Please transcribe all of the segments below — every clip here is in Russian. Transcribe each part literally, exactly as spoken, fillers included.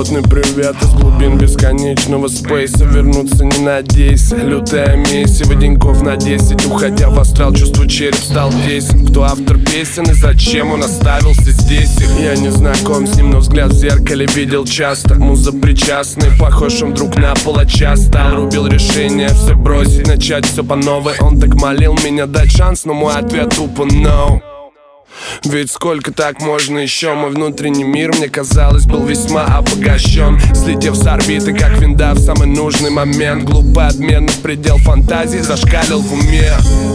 Плотный привет из глубин бесконечного спейса. Вернуться не надейся, лютая месиво деньков на десять. Уходя в астрал, чувствую, череп стал тесен. Кто автор песен и зачем он оставился здесь их? Я не знаком с ним, но взгляд в зеркале видел часто. Муза причастный, похож он друг на палача стал. Рубил решение все бросить, начать все по новой. Он так молил меня дать шанс, но мой ответ тупо no. Ведь сколько так можно еще? Мой внутренний мир, мне казалось, был весьма обогащен. Слетев с орбиты, как винда в самый нужный момент. Глупый обмен, предел фантазии зашкалил в уме.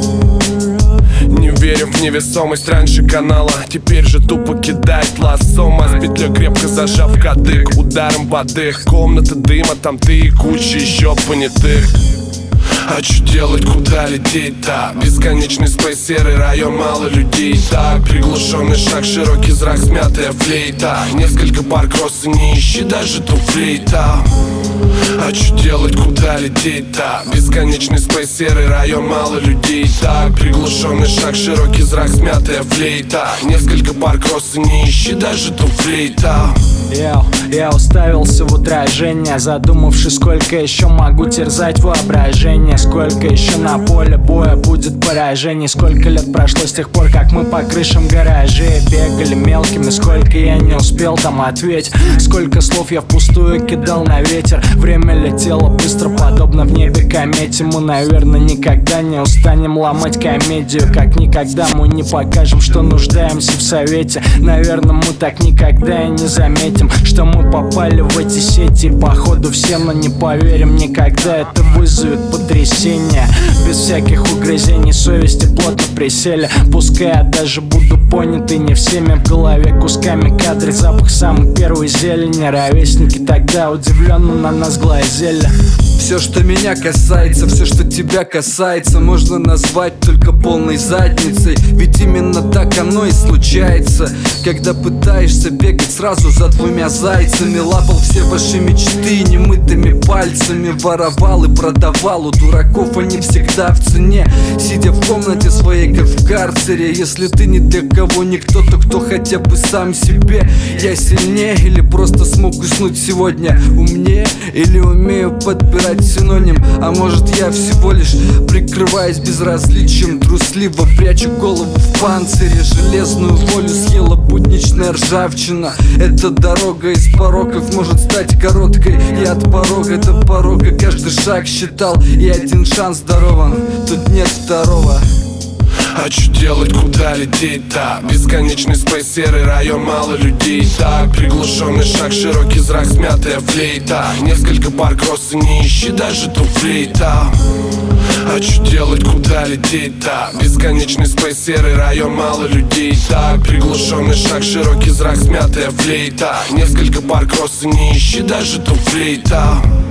Не верю в невесомость раньше канала, теперь же тупо кидает лассо. А с петлей крепко зажав кадык, ударом под дых. Комната дыма, там ты и куча еще понятых. А что делать, куда лететь-то? Бесконечный спейс, серый район, мало людей. Так, приглушенный шаг, широкий зрак, смятая флейта. Несколько пар кросса, не ищи даже туфлей-то. А что делать, куда лететь-то? Бесконечный спейс, серый район, мало людей. Так, приглушенный шаг, широкий зрак, смятая флейта. Несколько пар кросса, не ищи даже туфлей-то. Йоу, я уставился в отражение, задумавшись, сколько еще могу терзать воображение. Сколько еще на поле боя будет поражений. Сколько лет прошло с тех пор, как мы по крышам гаражей бегали мелкими. Сколько я не успел там ответить. Сколько слов я впустую кидал на ветер. Время летело быстро, подобно в небе комете. Мы, наверное, никогда не устанем ломать комедию. Как никогда мы не покажем, что нуждаемся в совете. Наверное, мы так никогда и не заметим, что мы попали в эти сети. Походу всем, но не поверим никогда. Это вызовет потрясение. Без всяких угрызений совести плотно присели. Пускай я даже буду понятый не всеми в голове кусками кадры. Запах самой первой зелени. Ровесники тогда удивленно на нас глазели. Все, что меня касается, все, что тебя касается, можно назвать только полной задницей. Ведь именно так оно и случается, когда пытаешься бегать сразу за двумя зайцами. Лапал все ваши мечты немытыми пальцами. Воровал и продавал, у дураков они всегда в цене. Сидя в комнате своей, как в карцере. Если ты ни для кого никто, то кто хотя бы сам себе. Я сильнее или просто смог уснуть сегодня умнее? Или умею подбирать синоним? А может, я всего лишь прикрываясь безразличием, трусливо прячу голову в панцире. Железную волю съела будничная ржавчина. Эта дорога из пороков может стать короткой. И от порога до порога каждый шаг считал. И один шанс дарован, тут нет второго. А что делать, куда лететь-то? Бесконечный спейс, серый район, мало людей. Так, приглушенный шаг, широкий зрак, смятая флейта. Несколько пар кросса, не ищи даже туфлей-то. А что делать, куда лететь-то? Бесконечный спейс, серый район, мало людей. Так, приглушенный шаг, широкий зрак, смятая флейта. Несколько пар кросса, не ищи даже туфлей-то.